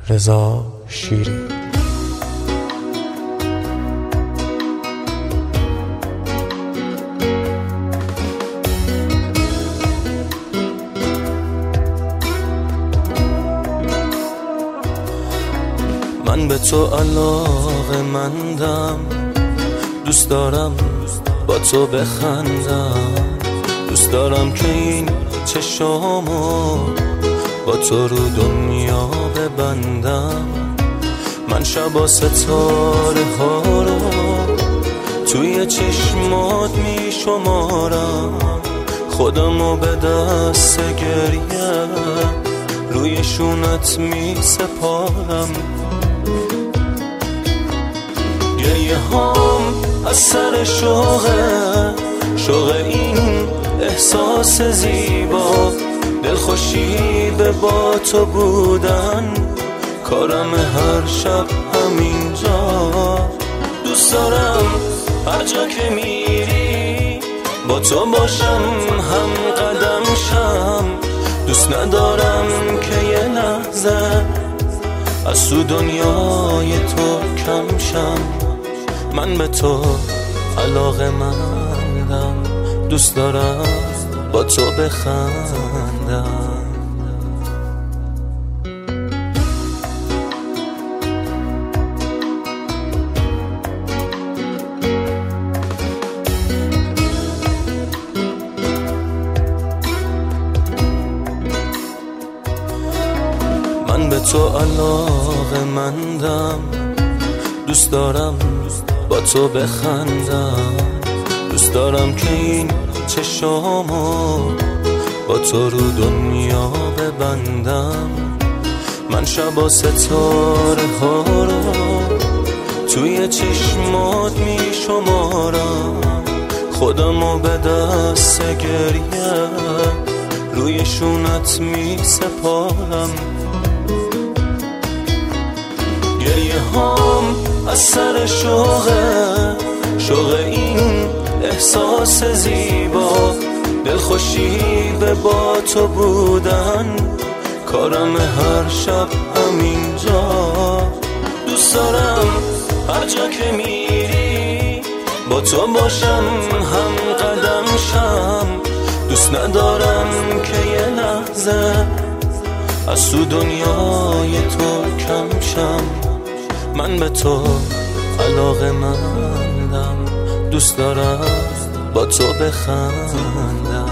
رضا شیری. من به تو علاقه‌مندم، دوست دارم با تو بخندم، دوست دارم که این چشامو با تو رو دنیا ببندم. من شبا ستاره ها رو توی چشمات می شمارم، خودمو به دست گریه روی شونت می سپارم. گریه هام از سر شوقه این احساس زیبا، دلخوشی به با تو بودن، کارم هر شب همینجا. دوست دارم هر جا که میری با تو باشم، هم قدم شم. دوست ندارم که یه لحظه از تو دنیای تو کم شم. من به تو علاقه‌مندم، دوست دارم با تو بخندم. من به تو علاقه‌مندم، دوست دارم با تو بخندم، دوست دارم که این چشامو با تو رو دنیا ببندم. من شبا ستاره ها رو توی چشمات می شمارم، خودمو به دست گریه روی شونت می سپارم. گریه هام از سر شوقه این احساس زیبا، دلخوشی به با تو بودن، کارم هر شب همینجا. دوست دارم هر جا که میری با تو باشم، هم قدم شم. دوست ندارم که یه لحظه از تو دنیای تو کم شم. من به تو علاقه‌مندم، دوست دارم با تو بخندم.